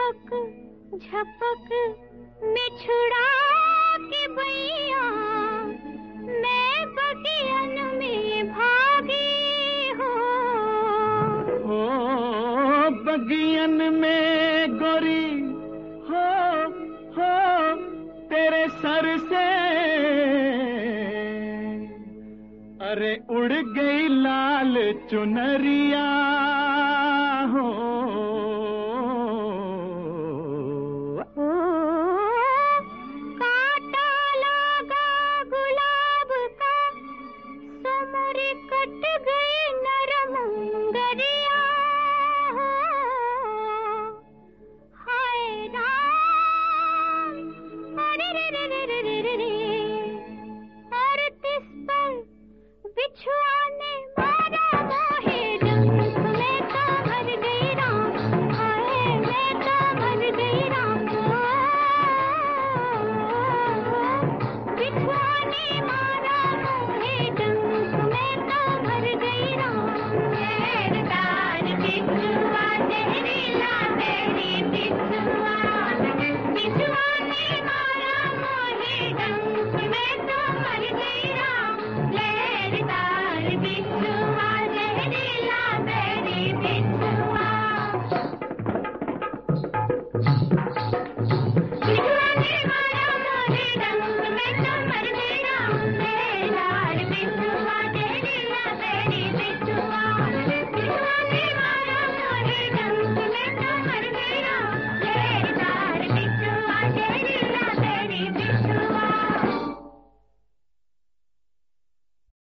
झपक झपक में छुड़ा के बैया मैं बगियन में भागी हो बगियन में गोरी हो तेरे सर से अरे उड़ गई लाल चुनरिया हो कांटा लगा गुलाब का समर कट गई नरम गरिया हो हाय राम अरे रे रे रे रे रे रे और तिस पर बिछुआ ने मारा मोहे डंक मैं तो मर गई राम हाय मैं तो मर गई राम बिछुआ ने मारा मोहे डंक मैं तो मर गई राम लहरदार बिछुआ जहरीला तेरी बिछुआ बिछुआ ने मारा मोहे डंक मैं तो मर गई राम लहरदार बिछुआ जहरीला तेरी बिछुआ